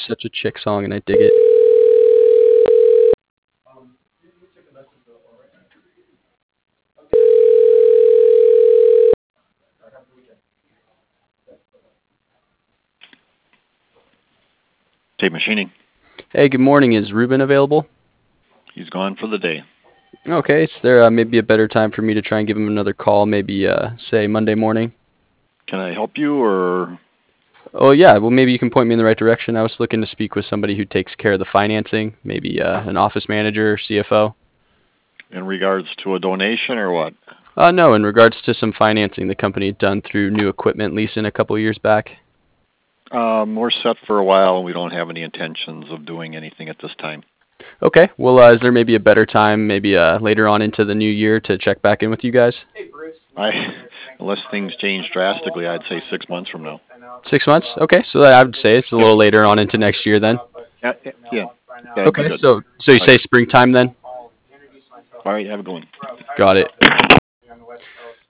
such a chick song, and I dig it. Tape machining. Hey, good morning. Is Ruben available? He's gone for the day. Okay, is there maybe a better time for me to try and give him another call? Maybe say Monday morning. Can I help you, or Oh yeah, well maybe you can point me in the right direction. I was looking to speak with somebody who takes care of the financing, maybe an office manager, CFO. in regards to a donation, or what? No, in regards to some financing the company had done through new equipment leasing a couple years back. We're set for a while, and we don't have any intentions of doing anything at this time. Okay, well is there maybe a better time, maybe later on into the new year to check back in with you guys? I, unless things change drastically, I'd say 6 months from now. 6 months? Okay, so I would say it's a Yep. little later on into next year then. Yeah, that'd be Okay, good. so you say springtime then? All right, have a good one. Got it.